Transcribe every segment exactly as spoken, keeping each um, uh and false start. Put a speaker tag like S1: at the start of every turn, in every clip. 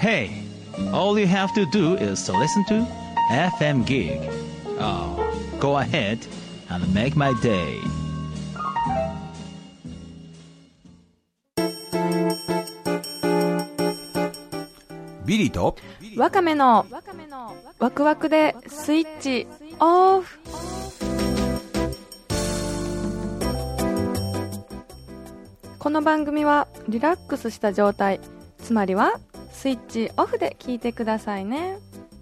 S1: Hey, all you have to do is to listen to エフエム Gig. Oh, go ahead and make my day.
S2: ビリーと
S3: ワカメのワクワクでスイッチオフ。この番組はリラックスした状態、つまりはスイッチオフで聞いてくださいね。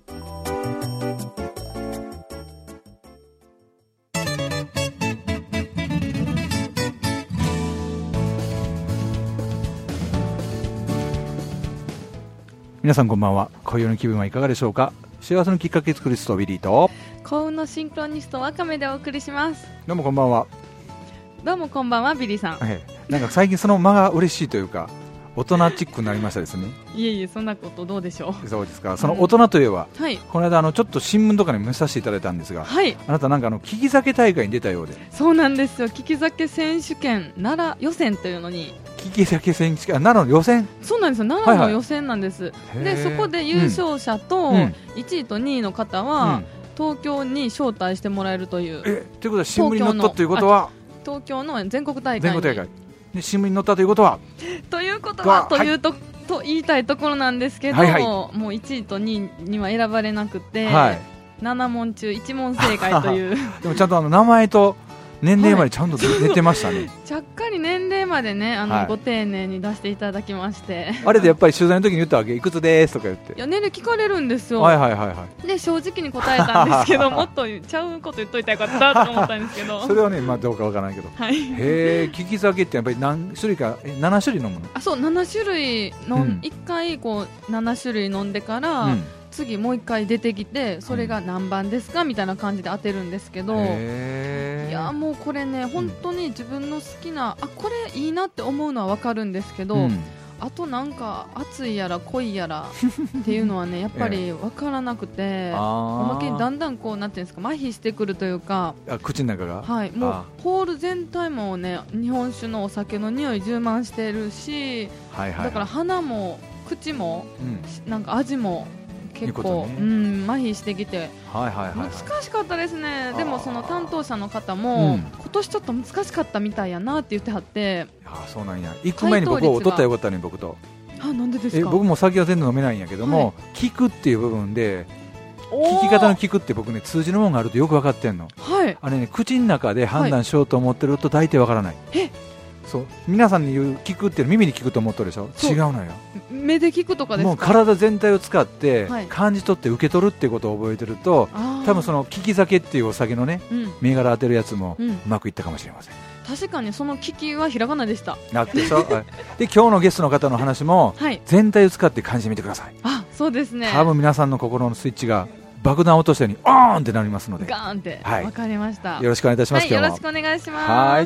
S2: 皆さんこんばんは。今夜の気分はいかがでしょうか。幸せのきっかけ作りストビリーと
S3: 幸運のシンクロニストワカメでお送りします。
S2: どうもこんばんは。
S3: どうもこんばんは、ビリーさん。
S2: ええ、なんか最近その間が嬉しいというか大人チックになりましたですね。
S3: いえいえ、そんなことどうでしょう。
S2: そうですか。その大人といえば、
S3: はい、
S2: この間あのちょっと新聞とかに見させていただいたんですが、
S3: はい、
S2: あなたなんかあの利き酒大会に出たようで。
S3: そうなんですよ。利き酒選手権奈良予選というのに、
S2: 利き酒選手権、奈良の予選。
S3: そうなんですよ、奈良の予選なんです、はいはい、でそこで優勝者といちいとにいの方は、うん、東京に招待してもらえるという。
S2: えということは新聞に載ったということは
S3: 東京の全国大会に
S2: 全国大会で新聞に載ったということは
S3: ということはというと、はい、と言いたいところなんですけど、はいはい、もういちいとにいには選ばれなくて、はい、なな問中いち問正解という
S2: でもちゃんとあの名前と年齢までちゃんと出てましたね、はい、
S3: ちゃっかり年齢までね、あの、はい、ご丁寧に出していただきまして、
S2: あれでやっぱり取材の時に言ったわけ、いくつですとか言って。
S3: いや、年齢聞かれるんですよ、
S2: はいはいはいはい、
S3: で正直に答えたんですけどもっとちゃうこと言っといたらよかったと思ったんですけど
S2: それはね、まあ、どうかわからないけど、はい、へー、利き酒ってやっぱり何種類か、えなな種類飲むの。あ、
S3: そう、なな種類の、うん、いっかいこうなな種類飲んでから、うん、次もういっかい出てきて、それが何番ですかみたいな感じで当てるんですけど、
S2: へー、
S3: いやもうこれね、本当に自分の好きな、あ、これいいなって思うのは分かるんですけど、うん、あとなんか熱いやら濃いやらっていうのはねやっぱり分からなくておまけにだんだんこうなんていうんですか、麻痺してくるというか、
S2: あ、口の中が、
S3: はい、もうホール全体もね日本酒のお酒の匂い充満してるし、はいはいはい、だから鼻も口も、うん、なんか味も結構、ね、うん、麻痺してきて、はいはいはいはい、難しかったですね。でもその担当者の方も、うん、今年ちょっと難しかったみたいやなって言ってはって、
S2: あ、そうなんや。行く前に僕は取ったらよかったね、僕と。
S3: あ、なんでですか。
S2: え、僕も酒は全然飲めないんやけども、はい、聞くっていう部分で聞き方の聞くって僕ね、通じるものがあるとよく分かってんの、はい、あれね、口の中で判断しようと思ってると大抵分からない、はい、え、そう、皆さんに言う聞くっていうの耳に聞くと思ってるでしょ。違うのよ。
S3: 目で聞くとかですか。
S2: もう体全体を使って感じ取って受け取るっていうことを覚えてると、はい、多分その利き酒っていうお酒のね、うん、銘柄当てるやつもうまくいったかもしれません、
S3: うん、確かにその利きはひらがなでした。
S2: なってそうで今日のゲストの方の話も全体を使って感じてみてください、はい、
S3: あ、そうですね。
S2: 多分皆さんの心のスイッチが爆弾を落としたようにオーンってなりますので、
S3: ガーンって、
S2: はい、
S3: 分かりました。
S2: よろしくお願いいたします、はい、
S3: よろしくお願いします。
S2: はい、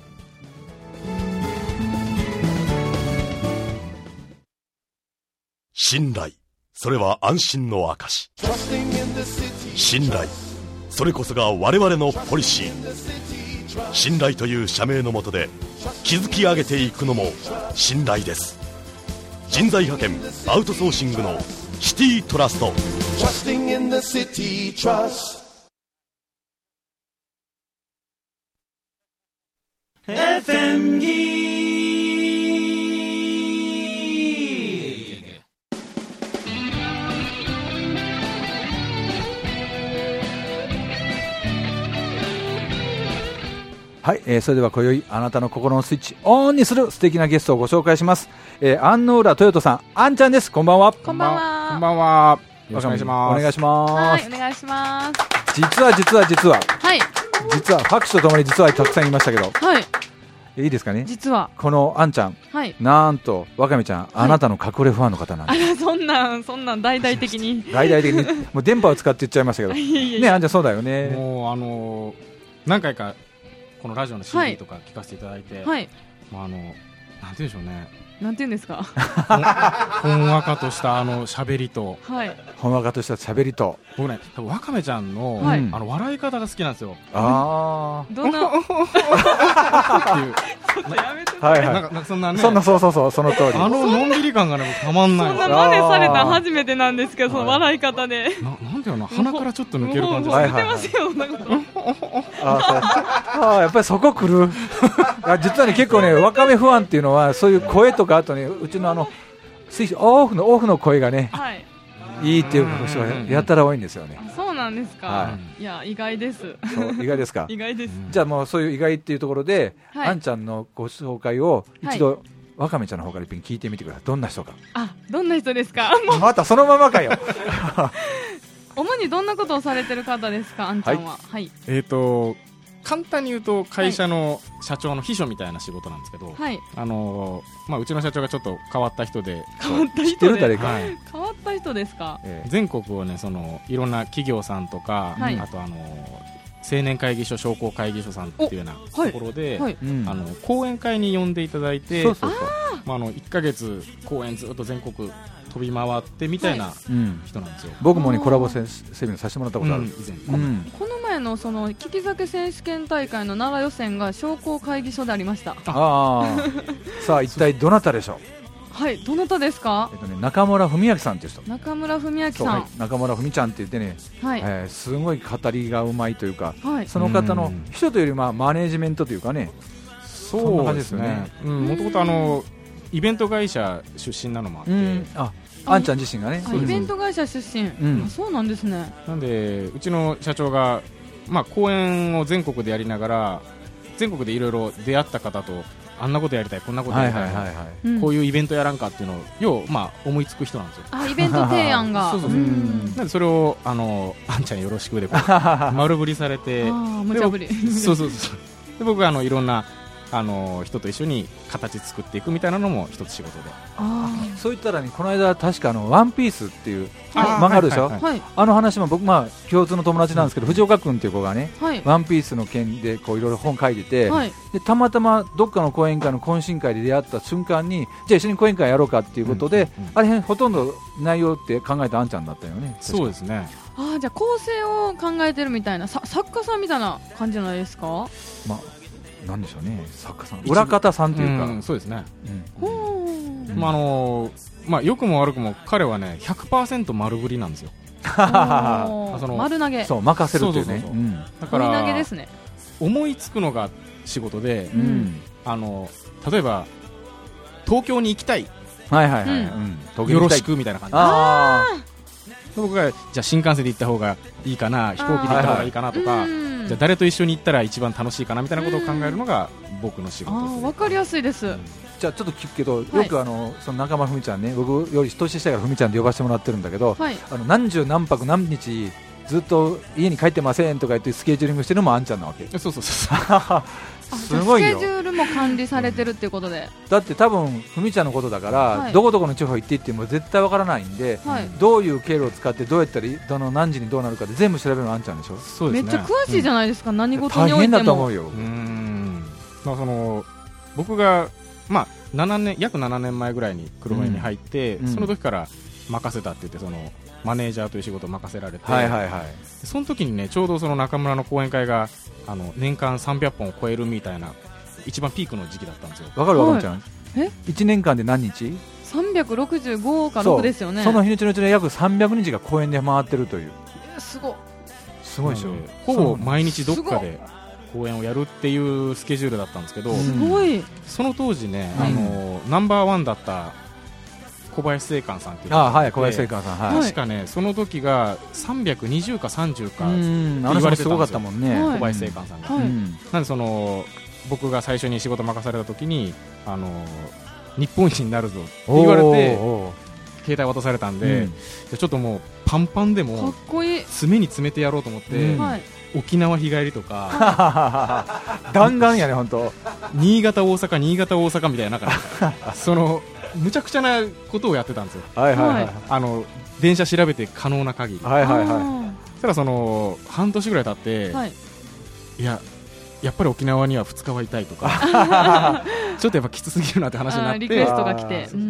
S4: 信頼、それは安心の証。信頼、それこそが我々のポリシー。信頼という社名の下で築き上げていくのも信頼です。人材派遣アウトソーシングのシティトラスト。
S1: エフエム ギー
S2: はい、えー、それでは今宵あなたの心のスイッチオンにする素敵なゲストをご紹介します、えー、安野浦豊人さん、あんちゃんです。こんばんは。
S3: こんばんは。
S5: こんばんは。よろしくお願いします。
S2: お願いします。
S3: はい、お願いします。
S2: 実は実は実は、
S3: はい、
S2: 実は拍手とともに実はたくさん言いましたけど、
S3: はい、
S2: いいですかね。実
S3: は
S2: このあんちゃん、はい、なんとわかめちゃん、はい、あなたの隠れファンの方なんです。
S3: あら、そんなんそんなん大々的に
S2: 大々的にもう電波を使って言っちゃいましたけどね、あんちゃんそうだよね。
S5: もうあのー、何回かこのラジオの シーディー とか聞かせていただいて、はい、まあ、あのなんて言うんでしょうね、
S3: なんて言うんですか
S5: ほんわかとしたあの喋りと、
S3: はい、
S2: ほんわかとした喋りと、
S5: 僕ね、多分わかめちゃんの、はい、あの笑い方が好きなんですよ。
S2: ああ、
S3: どんなっていうやめて
S2: はいはい、
S5: なんかそんなね、
S2: そんなそうそうそうその通り。
S5: あののんびり感がねたまんない。
S3: そんな真似されたの初めてなんですけど、その笑い方で。
S5: ななんだよな、鼻からちょっと抜ける感じ。
S3: はいはいはい。そんなこと。
S2: ああやっぱりそこ来る。実はね結構ねわかめファンっていうのはそういう声とかあとねうちのあの水オフのオフの声がね。はい。いいっていう人がやったら多いんですよね。
S3: そうなんですか。はい、いや意外です。
S2: そう意外ですか。
S3: 意外です。
S2: じゃあもうそういう意外っていうところで、はい、あんちゃんのご紹介を一度、はい、わかめちゃんの方から一遍聞いてみてください。どんな人か。
S3: あ、どんな人ですか。
S2: またそのままかよ。
S3: 主にどんなことをされてる方ですか、あんちゃんは。はい。はい、
S5: えっ、ー、と。簡単に言うと会社の社長の秘書みたいな仕事なんですけど、はい、あのーまあ、うちの社長がちょっと変わった人で、
S3: 変わった人で、誰か、はい、変わった人ですか、
S5: えー、全国をねそのいろんな企業さんとか、はい、あとあのー、青年会議所商工会議所さんっていうようなところで、はいはい、あの講演会に呼んでいただいて、そうそうそう、まあ、あのいっかげつ講演ずっと全国飛び回ってみたいな人なんですよ、はい、
S2: 僕も、ね、コラボセミナーさせてもらったことある、うん、以
S3: 前、うん、この前のその利き酒選手権大会の奈良予選が商工会議所でありました。
S2: あさあ一体どなたでしょ
S3: う。はい、どなたですか。
S2: えっとね、中村文明さんという人。
S3: 中村文明さん、
S2: はい、中村文ちゃんって言ってね、はい、えー、すごい語りがうまいというか、はい、その方の秘書というよりまあマネージメントというかね、
S5: そうですね、もともとあのイベント会社出身なのもあって、うん、
S2: ああんちゃん自身がね、
S3: イベント会社出身、うん、そうなんですね。
S5: なんでうちの社長が、まあ、講演を全国でやりながら全国でいろいろ出会った方とあんなことやりたいこんなことやりたい、はいはいはいはい、こういうイベントやらんかっていうのをよう、まあ、思いつく人なんですよ。
S3: あ、イベント提案が
S5: そうそうそう、うん、なんでそれをあのあんちゃんよろしくでこう丸振りされて、
S3: あ無茶ぶり
S5: そうそうそうで僕はあのいろんなあの人と一緒に形作っていくみたいなのも一つ仕事で、
S2: あそういったら、ね、この間確かあのワンピースっていう漫画あるでしょ、はいはいはい、あの話も僕、まあ、共通の友達なんですけど、うん、藤岡君っていう子がね、はい、ワンピースの件でこういろいろ本書いてて、はい、でたまたまどっかの講演会の懇親会で出会った瞬間にじゃあ一緒に講演会やろうかっていうことで、うんうんうん、あれほとんど内容って考えたあんちゃんだったよね。
S5: そうですね。
S3: あじゃあ構成を考えてるみたいなさ作家さんみたいな感じじゃないですか。
S2: まあなんでしょうね、作家さん、裏方さんというか、うん、
S5: そうですね、うん、まああのーまあ、良くも悪くも彼はね ひゃくパーセント 丸振りなんですよ。そ
S3: の丸投げ、
S2: そう任せるというね、
S3: だから丸投げですね。
S5: 思いつくのが仕事で、うん、あの例えば東京に行きたい、
S2: はいはいはい、
S5: うん、よろしくみたいな感じで、あ僕がじゃあ新幹線で行った方がいいかな、飛行機で行った方がいいかなとか、じゃあ誰と一緒に行ったら一番楽しいかなみたいなことを考えるのが僕の仕事です、ね。
S3: わかりやすいです、うん、
S2: じゃあちょっと聞くけど、よくあの、はい、その中間ふみちゃんね、僕より年下からふみちゃんで呼ばせてもらってるんだけど、はい、あの何十何泊何日ずっと家に帰ってませんとか言ってスケジューリングしてるのもあんちゃんなわけ。
S5: そうそうそう
S2: すごいよ。
S3: スケジュールも管理されてるっていうことで、
S2: だって多分ふみちゃんのことだから、はい、どこどこの地方行っていっても絶対わからないんで、はい、どういう経路を使ってどうやったらどの何時にどうなるかで全部調べるのあんちゃんでしょ。
S5: そうですね、
S3: めっちゃ詳しいじゃないですか、うん、何事においても
S2: 大変だと思うよ。うー
S5: ん、まあ、その僕が、まあ、ななねん約ななねんまえぐらいに黒船に入って、うん、その時から任せたって言ってそのマネージャーという仕事を任せられて、はいはいはい、その時にねちょうどその中村の講演会があの年間さんびゃっぽんを超えるみたいな一番ピークの時期だったんですよ。
S2: わかるわかるちゃん、えいちねんかんで何日
S3: さんびゃくろくじゅうごかろくですよね。
S2: その日にちのうちの約さんびゃくにちが講演で回ってるという。
S3: すごい
S2: すごいでしょ。
S5: ほぼ毎日どっかで講演をやるっていうスケジュールだったんですけど、
S3: すごい。
S5: その当時ね、うん、あのナンバーワンだった小林正観さんっていう
S2: あ、はい、小林正観さん、はい、
S5: 確かねその時がさんびゃくにじゅうかさんじゅうか
S2: って言われてたんですよ。すごかったもんね、
S5: 小林正観さんが、はい、なんでその僕が最初に仕事任された時にあの日本一になるぞって言われて携帯渡されたんで、うん、ちょっともうパンパンでも
S3: かっこいい
S5: 詰めに詰めてやろうと思って、うん、沖縄日帰りとか
S2: 弾丸やね本当
S5: 新潟大阪新潟大阪みたいななんかそのむちゃくちゃなことをやってたんですよ。はいはいはい、あの電車調べて可能な限り、はいはいはい、そしたらその半年ぐらい経って、はい、いややっぱり沖縄にはふつかはいたいとかちょっとやっぱきつすぎるなって話になって
S3: リクエストが来て、うん、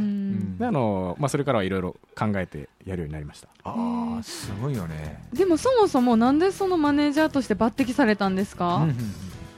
S5: であの、まあ、それからはいろいろ考えてやるようになりました。
S2: あーすごいよね。
S3: でもそもそもなんでそのマネージャーとして抜擢されたんですか。うんうん、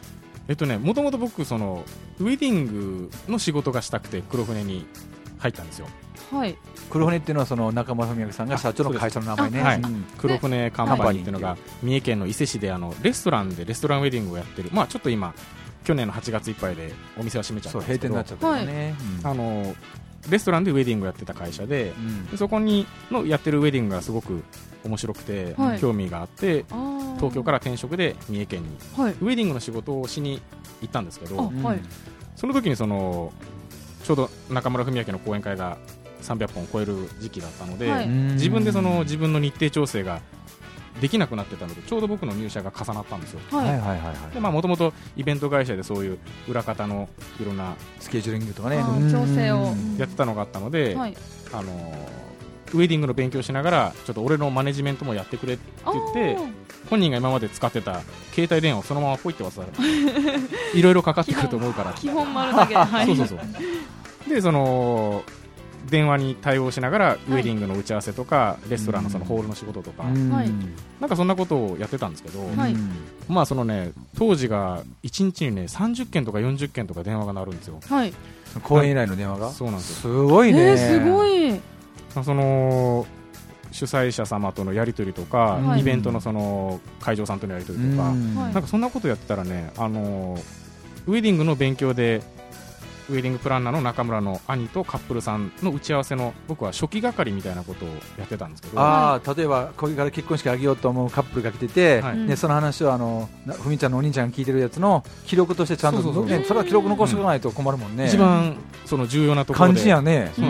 S5: えっとねもともと僕そのウェディングの仕事がしたくて黒船に入ったんですよ。
S3: はい、
S2: 黒船っていうのはその中村文明さんが社長の会社の名前ね、
S5: はい、うん、黒船カンパニーっていうのが三重県の伊勢市であのレストランでレストランウェディングをやってる、まあ、ちょっと今去年のはちがついっぱいでお店は閉めちゃったんですけど、
S2: そう閉店になっちゃったよね、
S5: はい、あのレストランでウェディングをやってた会社 で,、うん、でそこにのやってるウェディングがすごく面白くて、はい、興味があって東京から転職で三重県に、はい、ウェディングの仕事をしに行ったんですけど、はい、その時にそのちょうど中村文明の講演会がさんびゃっぽんを超える時期だったので、はい、自分でその自分の日程調整ができなくなってたのでちょうど僕の入社が重なったんですよ。もともとイベント会社でそういう裏方のいろんな
S2: スケジューリングとかね
S3: 調整を
S5: やってたのがあったので、はい、あのウェディングの勉強しながらちょっと俺のマネジメントもやってくれって言って本人が今まで使ってた携帯電話をそのままポイって忘れたいろいろかかってくると思うから
S3: 基本丸投げ、はい、
S5: そうそうそうでその電話に対応しながらウェディングの打ち合わせとか、はい、レストランのそのホールの仕事とか、うん、なんかそんなことをやってたんですけど、はい、まあそのね当時がいちにちにねさんじゅっけんとかよんじゅっけんとか電話が鳴るんですよ、
S3: はい、
S2: 公演以来の電話が
S5: そうなんです
S2: よ。すごいね、
S3: えー、すごい。
S5: その主催者様とのやり取りとか、はい、イベントのその会場さんとのやり取りとか、はい、なんかそんなことやってたらねあのウェディングの勉強でウェディングプランナーの中村の兄とカップルさんの打ち合わせの僕は初期係みたいなことをやってたんですけど、
S2: あ例えばこれから結婚式あげようと思うカップルが来てて、はい、でその話をあのふみちゃんのお兄ちゃんが聞いてるやつの記録としてちゃんとそうそうそう、ね、それは記録残しておかないと困るもんね、うん、
S5: 一番その重要なところで
S2: 感じやね、
S5: うんうん、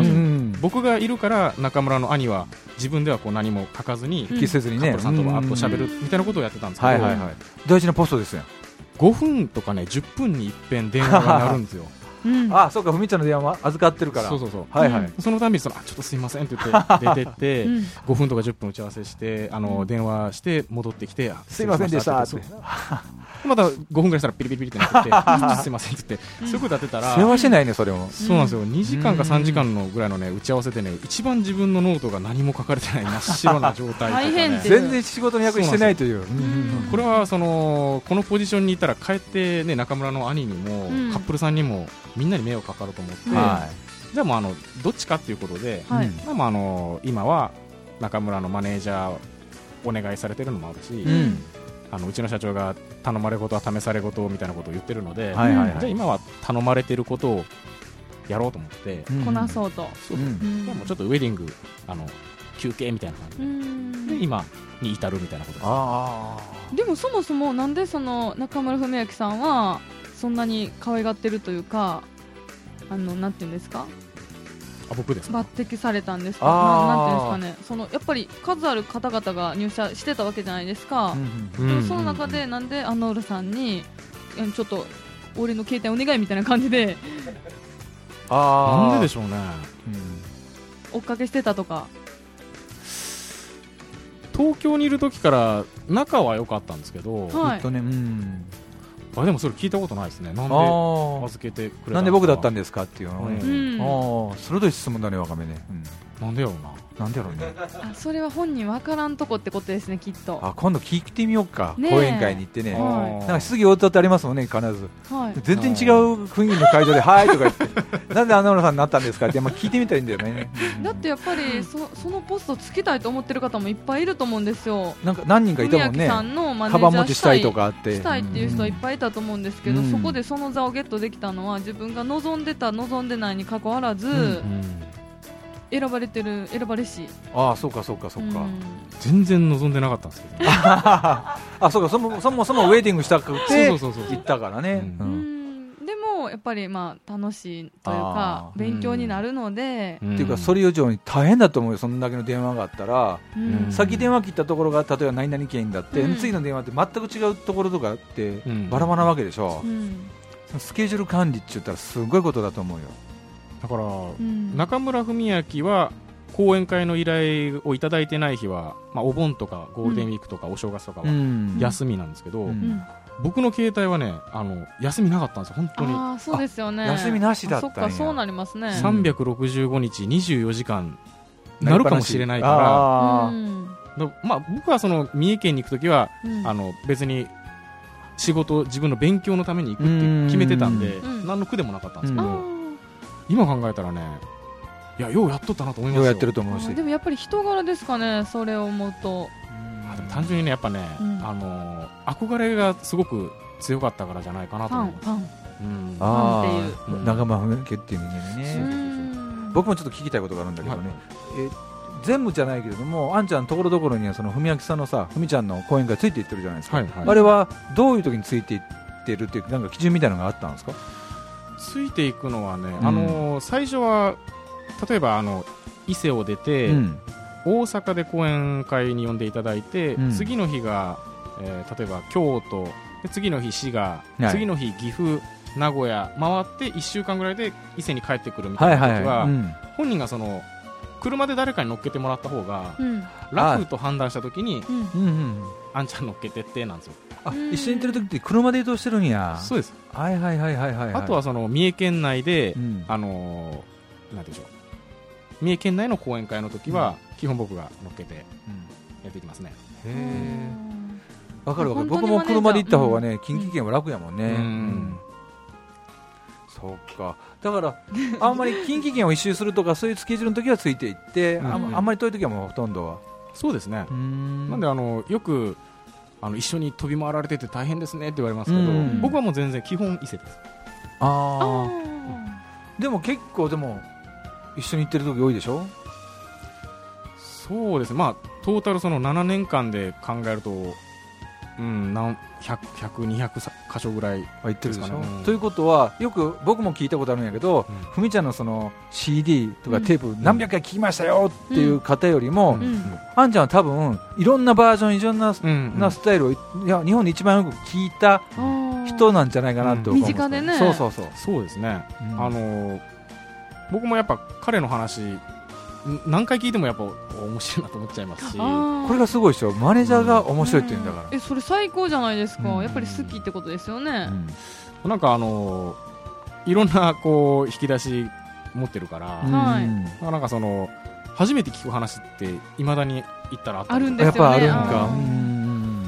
S5: 僕がいるから中村の兄は自分ではこう何も書かずに、
S2: うん、せずにね、
S5: カップルさんとわーっと喋るみたいなことをやってたんですけど、
S2: はいはいはい、大事なポストですよ。
S5: ごふんとかねじゅっぷんに一遍電話が鳴るんですよ
S2: うん、あそうかふみちゃんの電話預かってるから
S5: そうそうそう、
S2: はいはい、
S5: うん、そのたびにそのあちょっとすいませんって言って出てって、うん、ごふんとかじゅっぷん打ち合わせしてあの、うん、電話して戻ってきて
S2: すいませんでしたって
S5: またごふんぐらいしたらピリピリピリってなってきてすいませんって言って、うん、そういうことやってたら
S2: 世話しないねそれも。
S5: そうなんですよ、にじかんかさんじかんのぐらいのね打ち合わせでね一番自分のノートが何も書かれてない真っ白な状態とか、ね、
S2: 全然仕事の役にしてないという、
S5: これはそのこのポジションにいたら帰って、ね、中村の兄にも、うん、カップルさんにもみんなに迷惑かかると思って、はい、じゃあもうあのどっちかっていうことで、はい、まあ、あの今は中村のマネージャーお願いされてるのもあるし、うん、あのうちの社長が頼まれ事は試され事みたいなことを言ってるので、はいはいはい、じゃあ今は頼まれてることをやろうと思って、
S3: うん、こなそうと、
S5: そうそう、うん、もうちょっとウェディングあの休憩みたいな感じで、うん、で今に至るみたいなことです。
S3: あでもそもそもなんでその中村文明さんはそんなに可愛がってるというか、あのなんていうんですか、
S5: あ僕ですか、
S3: 抜擢されたんですか、ななんていうんですかね、そのやっぱり数ある方々が入社してたわけじゃないですか、うんうん、でその中でなんでアノールさんにちょっと俺の携帯お願いみたいな感じで
S5: あなんででしょうね、
S3: うん、追っかけしてたとか。
S5: 東京にいる時から仲は良かったんですけど、
S3: はい、
S2: とね、うん、
S5: あでもそれ聞いたことないですね。なんで預けてくれたのか、
S2: なんで僕だったんですかっていうのをね、
S3: うん、
S2: あ鋭い質問だね、わかめね、
S5: うん、なんでやろうな、
S2: なんでやろうね
S3: あそれは本人分からんとこってことですね、きっと。
S2: あ今度聞いてみようか、講演会に行ってね、なんか質疑応答ってありますもんね、必ず、はい、全然違う雰囲気の会場ではいとか言ってなんでアナウンサーになったんですかって、まあ、聞いてみたいんだよね
S3: だってやっぱり そ, そのポストつきたいと思ってる方もいっぱいいると思うんですよ。
S2: なんか何人かいたもんね、
S3: さんのマネージャー
S2: カバン持ちしたいとかあって
S3: したいっていう人はいっぱいいたと思うんですけど、うん、そこでその座をゲットできたのは自分が望んでた望んでないに関わらず、うんうん選ばれてる選ばれし。
S2: ああそうかそうかそうか、うん、
S5: 全然望んでなかったんですけど、ね、
S2: あそうかそもそもそもウェディングしたくて行ったからね、うん
S3: うん、でもやっぱりまあ楽しいというか勉強になるので、
S2: うん、っていうかそれ以上に大変だと思うよ、そんだけの電話があったら、うん、先電話切ったところが例えば何々県だって、うん、次の電話って全く違うところとかってバラバラなわけでしょ、うん、スケジュール管理って言ったらすごいことだと思うよ。
S5: だから、うん、中村文明は講演会の依頼をいただいてない日は、まあ、お盆とかゴールデンウィークとかお正月とかは休みなんですけど、うんうん、僕の携帯はねあの休みなかったんですよ、本当に。
S3: あそうですよね、
S2: 休みなしだったんや。
S3: そっかそうなりますね、
S5: さんびゃくろくじゅうごにちにじゅうよじかんなるかもしれないから、うんまあ、僕はその三重県に行くときは、うん、あの別に仕事自分の勉強のために行くって決めてたんで、ん何の苦でもなかったんですけど、今考えたらね、いやようやっとったなと思いますよ。
S2: ようやってると思うし、
S3: でもやっぱり人柄ですかね、それを思うと。
S5: あでも単純にね、やっぱね、うん、あの憧れがすごく強かったからじゃないかなと思います。
S3: ファン、ファン、
S2: うん、ああ、長間文家っていう人間ね。僕もちょっと聞きたいことがあるんだけどね、はい、え全部じゃないけれども、あんちゃんところどころにはその文明さんのさ、文ちゃんの講演会ついていってるじゃないですか、はいはい、あれはどういう時についていってるっていうなんか基準みたいなのがあったんですか？
S5: ついていくのはね、うん、あの最初は例えばあの伊勢を出て、うん、大阪で講演会に呼んでいただいて、うん、次の日が、えー、例えば京都で、次の日滋賀、はい、次の日岐阜、名古屋回っていっしゅうかんぐらいで伊勢に帰ってくるみたいな時は、はいはいはい、うん、本人がその車で誰かに乗っけてもらった方が、うん、楽と判断した時に、うん、あんちゃん乗っけてってなんですよ。
S2: あ、一緒に行ってる時って車で移動してるんや。
S5: そうです。
S2: はいはいはいはいはい、はい、
S5: あとはその三重県内で、うん、あのー、なんていうんでしょう、三重県内の講演会の時は、うん、基本僕が乗っけてやっていきますね。
S2: へー、わかるわかる。僕も車で行った方がね、近畿圏は楽やもんね。うんうん、そうか。だからあんまり近畿圏を一周するとかそういうスケジュールの時はついていって、うん、あ, あんまり遠い時はもうほとんどは。
S5: そうですね。んなんであのよくあの一緒に飛び回られてて大変ですねって言われますけど、僕はもう全然基本伊勢です。
S2: ああ、うん、でも結構でも一緒に行ってる時多いでしょ？
S5: そうですね。まあトータルそのななねんかんで考えると、うん、なんひゃく、ひゃく、にひゃく箇所ぐらい
S2: は行ってるでしょ、うん、ということはよく僕も聞いたことあるんやけど、うん、ふみちゃんのその シーディー とかテープ何百回聞きましたよっていう方よりも、うんうん、あんちゃんは多分いろんなバージョンいろんな、うんうん、なスタイルをいや日本で一番よく聞いた人なんじゃないかなと思う、
S3: 身近でね。
S2: そうそうそう、
S5: そうですね、うん、あの僕もやっぱ彼の話何回聞いてもやっぱ面白いなと思っちゃいますし、
S2: これがすごいですよ。マネージャーが面白いって言うんだから、
S3: うん、えそれ最高じゃないですか、うん、やっぱり好きってことですよね、
S5: うん、なんかあのいろんなこう引き出し持ってるから、うん、なんかその初めて聞く話っていまだに言ったらあった
S3: あるんですよね。
S2: やっぱあるんか、うん、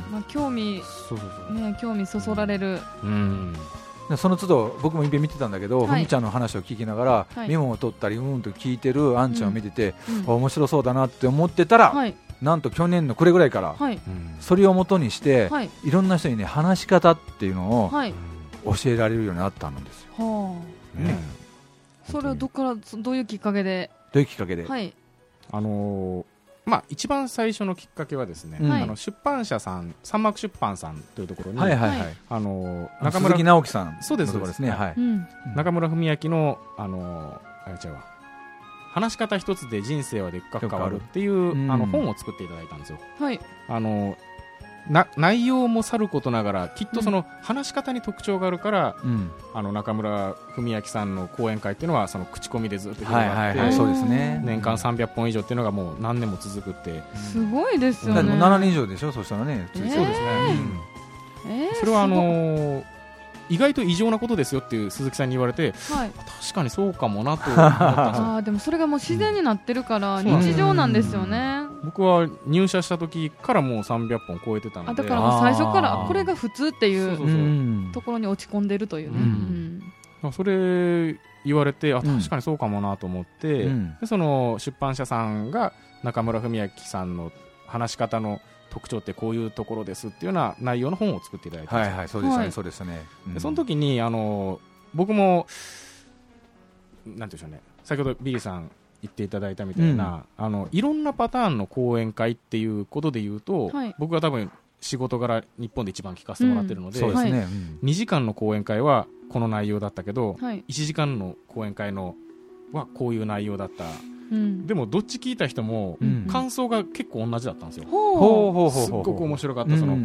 S3: まあ、興味そうそうそう、ね、興味そそられる、うん
S2: うん、その都度僕も一遍見てたんだけど、はい、ふみちゃんの話を聞きながら、はい、メモを取ったりうんと聞いてるあんちゃんを見てて、うん、面白そうだなって思ってたら、はい、なんと去年のこれぐらいから、はい、それを元にして、はい、いろんな人にね話し方っていうのを、はい、教えられるようになったんですよ、はあ、ね、
S3: それはどっからどういうきっかけで
S2: どういうきっかけで、
S3: はい、
S5: あのーまあ、一番最初のきっかけはですね、うん、あの出版社さん、三幕出版さんというところに、はいはいはい、あのー、中村
S2: 鈴木直樹さんの
S5: そうです
S2: ところですね、はい、
S5: うん、中村文明の、あのー、あれ違うわ話し方一つで人生はでっかく変わるっていう、うん、あの本を作っていただいたんですよ、はい、あのーな内容もさることながらきっとその話し方に特徴があるから、うん、あの中村文明さんの講演会っていうのはその口コミでずっと広がって、はいはいはい、そうですね、年間さんびゃっぽん以上っていうのがもう何年も続くって、
S3: すごいですよね。
S2: でもななねん以上でしょ、そしたらね、
S5: えー、そうですね、うんえー、それはあのー意外と異常なことですよっていう鈴木さんに言われて、はい、確かにそうかもなと思ったんですよ。
S3: あでもそれがもう自然になってるから日常なんですよね、
S5: うん、僕は入社した時からもうさんびゃっぽん超えてたので、
S3: あだからもう最初からこれが普通っていうそうそうそうところに落ち込んでるというね、うん
S5: うん、それ言われてあ確かにそうかもなと思って、うん、でその出版社さんが中村文明さんの話し方の特徴ってこういうところですっていうような内容の本を作っていただいて、
S2: はいはい、そうでしたね、そうでしたね、
S5: うん、でその時にあの僕もなんていうんでしょうね、先ほどビリーさん言っていただいたみたいな、うん、あのいろんなパターンの講演会っていうことで言うと、はい、僕が多分仕事柄日本で一番聞かせてもらってるので、うん、そうですね、うん、にじかんの講演会はこの内容だったけど、はい、いちじかんの講演会のはこういう内容だった、うん、でもどっち聞いた人も感想が結構同じだったんですよ、うん、すっごく面白かった、その、うん、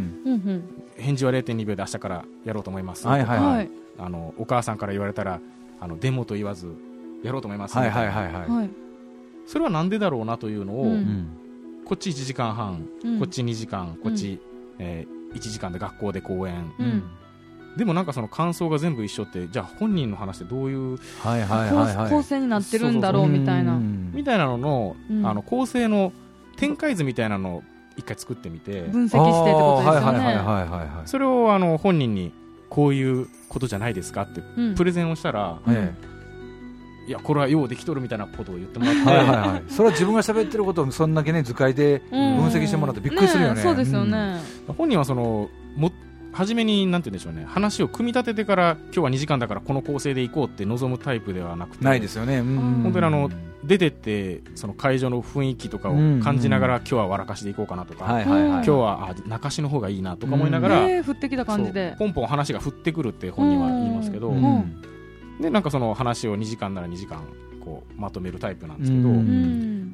S5: 返事は れいてんにびょうで明日からやろうと思います、はいはいはい、あのお母さんから言われたらあのデモと言わずやろうと思います、はいはいはいはい、それはなんでだろうなというのを、うん、こっちいちじかんはん、うん、こっちにじかん、こっち、うんえー、いちじかんで学校で講演、うんでもなんかその感想が全部一緒って、じゃあ本人の話ってどういう
S3: 構成になってるんだろうみたいな
S5: みたいなのの、うん、あの構成の展開図みたいなのを一回作ってみて
S3: 分析してってことですよね。
S5: それをあの本人にこういうことじゃないですかってプレゼンをしたら、うん、いやこれはようできとるみたいなことを言ってもらってはいはい、はい、
S2: それは自分が喋ってることをそんだけね図解で分析してもらってびっくりするよね。
S3: ね、そうですよね、
S5: うん、本人はそのも初めになんて言うんでしょうね、話を組み立ててから今日はにじかんだからこの構成でいこうって望むタイプではなくて、
S2: ないですよね、うん、
S5: 本当にあの出てってその会場の雰囲気とかを感じながら、うん、今日は笑かしでいこうかなとか、はいはいはい、今日はあ中しの方がいいなとか思いながら、うん
S3: えー、降ってきた感じで
S5: ポンポン話が降ってくるって本人は言いますけど、うん、でなんかその話をにじかんならにじかんこうまとめるタイプなんですけど、うん、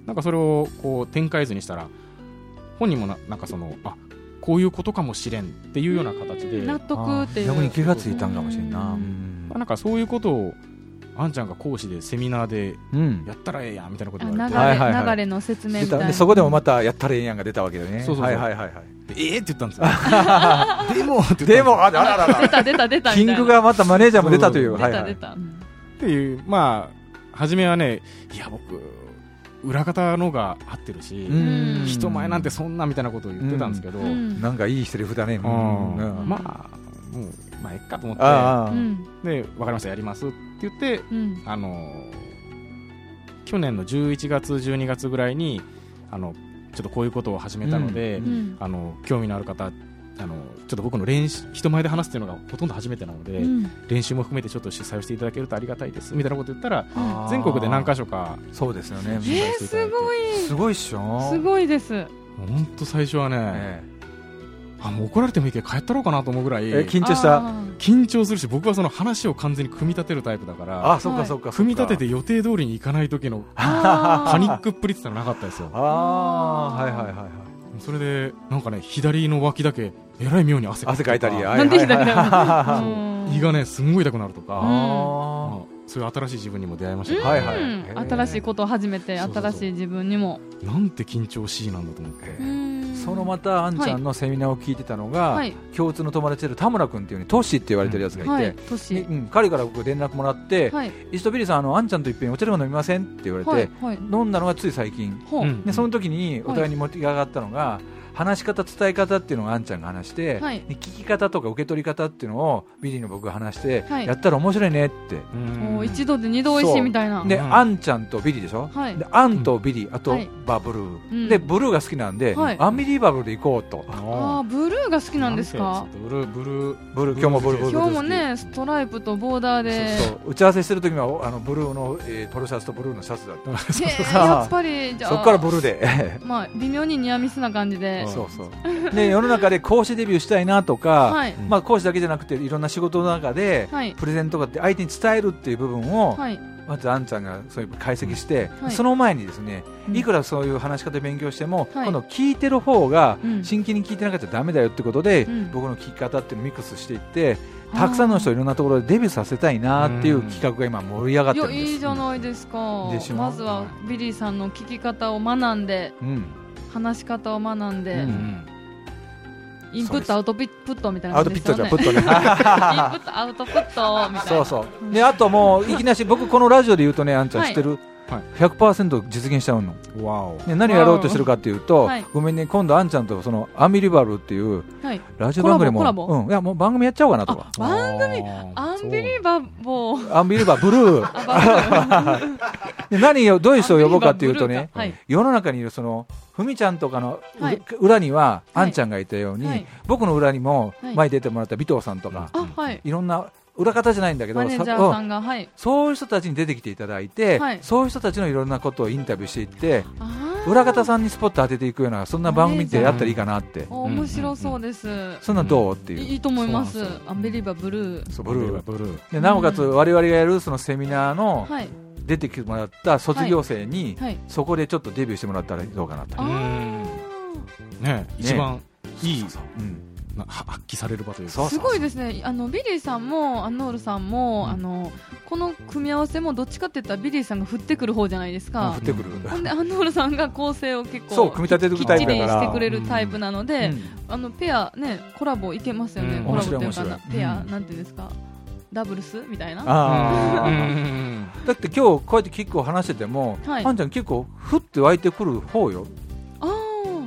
S5: なんかそれをこう展開図にしたら本人も な, なんかそのあこういうことかもしれんっていうような形で
S3: 納得っていう
S2: 逆に気がついたんかもしれんな、うん
S5: うん、なんかそういうことをあんちゃんが講師でセミナーでやったらええやんみたいなこと言われて、
S3: 流れ、はいはいはい、流れの説明みたいな
S2: でそこでもまたやったらええやんが出たわけでね。
S5: そうそうそう、
S2: はいはいはいはい、
S5: ええって言ったんですよでもって
S2: でもあららら
S3: 出た出た出た
S2: キングがまたマネージャーも出たという
S3: 出た出た、
S5: っていうまあ初めはねいや僕裏方のが合ってるし人前なんてそんなみたいなことを言ってたんですけど、
S2: なんかいいセリフだね、うん
S5: うんうん、まあもうまあえっかと思ってあで分かりましたやりますって言って、うん、あの去年のじゅういちがつじゅうにがつぐらいにあのちょっとこういうことを始めたので、うん、あの興味のある方あのちょっと僕の練習人前で話すっていうのがほとんど初めてなので、うん、練習も含めてちょっと主催をしていただけるとありがたいですみたいなこと言ったら、うん、全国で何か所か
S2: そうですよね、
S3: えー、すごい
S2: すごいっしょ
S3: すごいです。
S5: 本当最初はね、えー、あもう怒られてもいいけど帰ったろうかなと思うぐらい、
S2: えー、緊張した
S5: 緊張するし僕はその話を完全に組み立てるタイプだから
S2: あそうかそうか
S5: 組み立てて予定通りにいかない時のパニックっぷりってのはなかったですよ。
S2: あはいはいはいはい。
S5: それでなんかね左の脇だけえらい妙に汗
S2: 汗かいたり
S3: なんで左だ
S5: 胃がねすんごい痛くなるとか、あそういう新しい自分にも出会いました、ね
S3: はいはい、新しいことを始めてそうそうそう新しい自分にも
S5: なんて緊張しいなんだと思って、
S2: そのまたあんちゃんのセミナーを聞いてたのが、はい、共通の友達で田村君っていうトシって言われてるやつがいて、うんはいうん、彼から僕連絡もらって、はい、石戸ビリーさんあのあんちゃんといっぺんお茶でも飲みませんって言われて、はいはい、飲んだのがつい最近、うん、でその時にお互いに盛り上がったのが、はい話し方伝え方っていうのをあんちゃんが話して、はい、聞き方とか受け取り方っていうのをビリーの僕が話して、はい、やったら面白いねって
S3: お一度で二度おいしいみたいな
S2: で、うん、あんちゃんとビリーでしょ、はい、であんとビリーあと、はい、バブルー、うん、でブルーが好きなんで、はい、アンビリーバブルで行こうと。
S3: あブルーが好きなんですか。
S5: ブルーブルー
S2: ブルー今日もブルーブルー
S3: 今日もねストライプとボーダーで
S2: そうそう打ち合わせしてる時はあのブルーの、えー、ポロシャツとブルーのシャツだった
S3: やっぱりじゃあ
S2: そこからブルーで
S3: まあ微妙にニアミスな感じで
S2: そうそうで世の中で講師デビューしたいなとか、はいまあ、講師だけじゃなくていろんな仕事の中で、はい、プレゼントとかって相手に伝えるっていう部分を、はい、まずあんちゃんがそういう解析して、はい、その前にですね、うん、いくらそういう話し方勉強しても、はい、今度聞いてる方が真剣に聞いてなかったらダメだよってことで、うん、僕の聞き方っていうのをミックスしていってたくさんの人をいろんなところでデビューさせたいなっていう企画が今盛り上がってるんです。
S3: いやいいじゃないですか。でしょまずはビリーさんの聞き方を学んで、うん、話し方を学んで、うんインプットアウトプットみたいな感じですよね。アウトピットじゃプットね。インプットアウトプットみたいな。
S2: そうそう。であともういきなし僕このラジオで言うとねあんちゃん知ってる、はい、ひゃくパーセント 実現しちゃうの。わお。ね何をやろうとしてるかっていうと、はい、ごめんね今度あんちゃんとそのアンビリバルっていう、はい、ラジオ番組も
S3: コラボコラボ
S2: うんいやもう番組やっちゃおうかなとか。
S3: 番組アンビリバボー。
S2: アンビリバブルー。で何をどういう人を呼ぼうかっていうとね、はい、世の中にいるそのふみちゃんとかの、はい、裏にはあんちゃんがいたように、はい、僕の裏にも前に出てもらった尾藤さんとか、はい、いろんな裏方じゃないんだけど
S3: マネージャーさんが、はい、
S2: そういう人たちに出てきていただいて、はい、そういう人たちのいろんなことをインタビューしていって裏方さんにスポット当てていくようなそんな番組ってやったらいいかなって。
S3: 面白そうです、うんうんうん、
S2: そんなどうっていう、
S3: いいと思います。アンビリバブルー
S2: そうブルーブルーでなおかつ我々がやるそのセミナーの、はい出てきてもらった卒業生に、はいはい、そこでちょっとデビューしてもらったらどうかなと。
S5: うんね一番いい発揮される場というか
S3: すごいですね。あのビリーさんもアンノールさんも、うん、あのこの組み合わせもどっちかっていったらビリーさんが振ってくる方じゃないですか。
S2: 振ってくる。
S3: ほんでアンノールさんが構成を結構
S2: そう組み立てるタイプだから
S3: きっちりしてくれるタイプなので、うん、あのペアねコラボいけますよね。うん、コラボっていうかなペア、うん、なんていうんですか。ダブルスみたいなあ
S2: だって今日こうやってキックを話してても、はい、あんちゃん結構ふって湧いてくる方よ。あ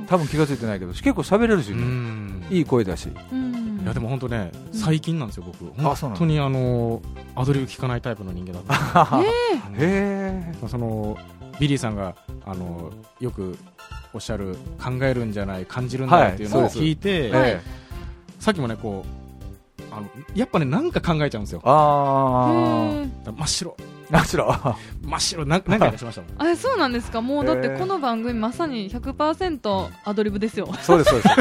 S2: 多分気がついてないけど結構喋れるし、ね、いい声だし。
S5: いやでも本当ね、最近なんですよ僕。本当にあのアドリブ聞かないタイプの人間だった。へえ。そのビリーさんがあのよくおっしゃる考えるんじゃない感じるんだっていうのを聞いて、はい、さっきもねこうあのやっぱねなんか考えちゃうんですよ。ああ。真っ白。真っ白真っ白何回かしましたもん。
S3: あ、そうなんですか。もうだってこの番組まさに ひゃくパーセント アドリブですよ。
S2: そうですそうです。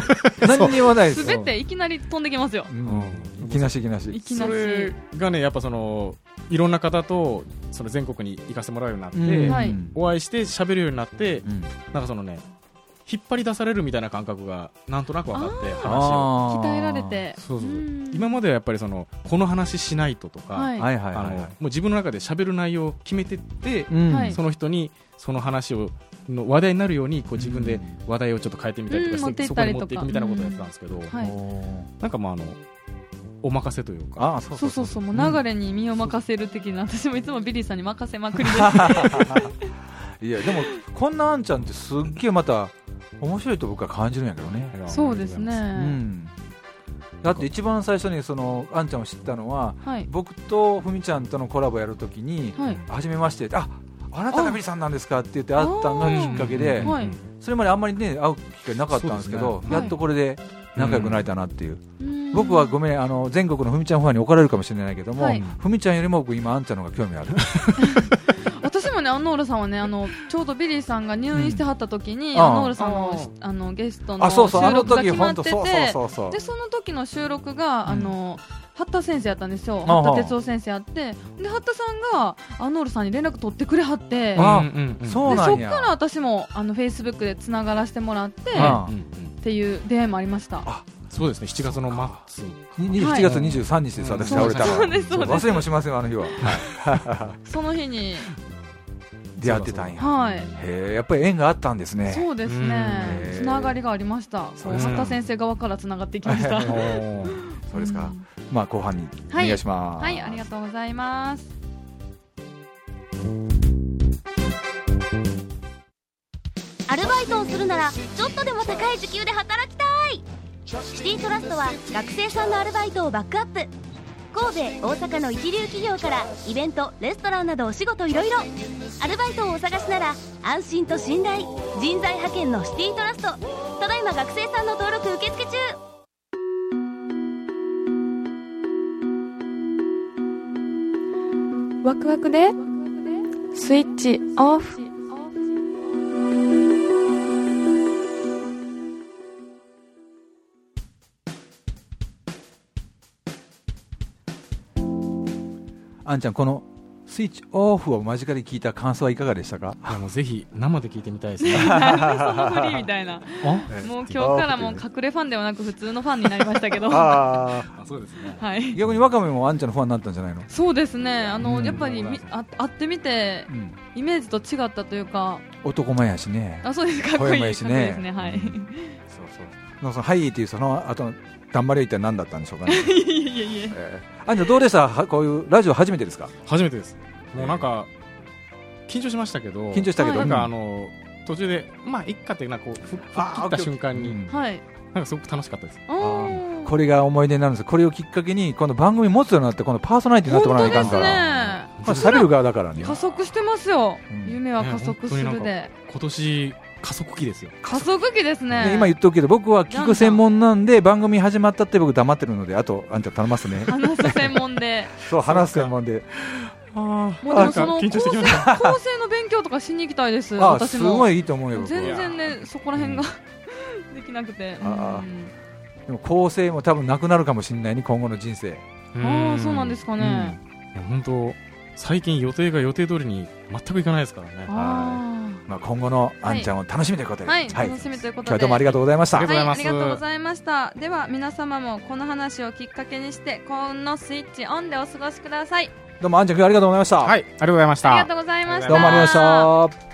S2: 何にもないです。
S3: 全ていきなり飛んできますよ。うん
S2: うん、いきなしいきなし。
S3: いきなし。
S5: それがねやっぱそのいろんな方とその全国に行かせてもらうようになって、うん、お会いして喋るようになって、うん、なんかそのね引っ張り出されるみたいな感覚がなんとなく分かって話を
S3: 鍛えられて。
S5: そうそう、今まではやっぱりそのこの話しないととか、はい、あのもう自分の中で喋る内容を決めてって、うん、その人にその話をの話題になるようにこう自分で話題をちょっと変えてみたりとかして、うん、そこに持っていくみたいなことをやってたんですけど、うんはい、なんかまああのお任せというか、
S3: ああそうそうそうそう、もう流れに身を任せる的な、うん、私もいつもビリーさんに任せまくりです
S2: いやでもこんなあんちゃんってすっげえまた面白いと僕は感じるんやけどね。
S3: そうですね、うん、
S2: だって一番最初にそのあんちゃんを知ったのは、はい、僕とふみちゃんとのコラボやるときに、はい、初めまして、ああなたがビリさんなんですかって言って会ったのがきっかけで、はい、それまであんまりね会う機会なかったんですけど、ね、やっとこれで仲良くなれたなっていう、うん、僕はごめんあの全国のふみちゃんファンに怒られるかもしれないけども、はい、ふみちゃんよりも僕今あんちゃんの方が興味ある
S3: 私もね、アンノールさんはね、あのちょうどビリーさんが入院してはった時に、うん、アンノールさんのあのゲストの収録が決まってて、でその時の収録が、うん、あの八田先生やったんですよ。八田哲夫先生やって、で八田さんがアンノールさんに連絡取ってくれはって、あ、うんうん、そうなんや。でそっから私もあのフェイスブックでつながらせてもらって、っていう出会いもありました。あ、
S5: そうですね、しちがつの末
S2: にしちがつにじゅうさんにちです、私倒れたの。忘れもしませんあの日は
S3: その日に
S2: 出会ってたんや。
S3: はい、
S2: へえ、やっぱり縁があったんですね。
S3: そうですね、つながりがありました。八田先生側からつながっていきました
S2: そうですか、まあ後半にお願いします。
S3: はい、はい、ありがとうございます。
S6: アルバイトをするならちょっとでも高い時給で働きたい。シティトラストは学生さんのアルバイトをバックアップ。神戸、大阪の一流企業からイベント、レストランなどお仕事いろいろ。アルバイトをお探しなら安心と信頼、人材派遣のシティトラスト。ただいま学生さんの登録受付中。
S3: ワクワクでスイッチオフ。
S2: あんちゃん、このスイッチオフを間近で聞いた感想はいかがでしたか？
S5: いやもうぜひ生で聞いてみたいですね
S3: そのフリーみたいなもう今日からもう隠れファンではなく普通のファンになりましたけど
S5: ああそうですね、
S3: はい、
S2: 逆にワカメもあんちゃんのファンになったんじゃないの？
S3: そうですね、あの、うん、やっぱりあ会ってみて、うん、イメージと違ったというか、
S2: 男前やしね。
S3: あ、そうです、かっこいい、かっこいいですね、はい、うん、そう
S2: そう、そのはいっていうその後の頑張れ一体何だったんでしょうかねいえいえいえ、えー、あんちゃんどうでした？こういうラジオ初めてですか？
S5: 初めてです。もうなんか緊張しましたけど、
S2: 緊張したけど、
S5: なんかあの途中でまあいっかってなんかこうふっ切った瞬間に、うん、なんかすごく楽しかったです。
S2: あ、これが思い出になるんです。これをきっかけに今度番組持つようになって、今度パーソナリティになってもらわないかんから、喋る側だからね。
S3: 加速してますよ、うん、夢は加速するで、
S5: ね、今年加速期ですよ。
S3: 加速期ですね。
S2: 今言っとくけど僕は聞く専門なんで、番組始まったって僕黙ってるので、あとあんちゃん頼ますね。
S3: 話す専門で
S2: そう、話す専門で。
S3: あ、もうでもその構成、構成の勉強とかしに行きたいです。
S2: あ、私もすごいいいと思うよ。
S3: 全然ね、そこら辺ができなくて、
S2: あ、うん、でも構成も多分なくなるかもしれないね、今後の人生。
S3: ああ、そうなんですかね。
S5: うん、いや本当最近予定が予定通りに全くいかないですからね。
S2: あ、まあ、今後のあんちゃんを楽しみということで、
S3: はいはい、楽しみということで、
S2: 今日はどうもありがとうございました。
S3: はい、ありがとうございました。では皆様もこの話をきっかけにしてこのスイッチオンでお過ごしください。
S2: どうもあんちゃん、ありがとうございました。
S5: はい、ありがとうございました。
S3: ありがとうございました。
S2: どうもありがとうございました。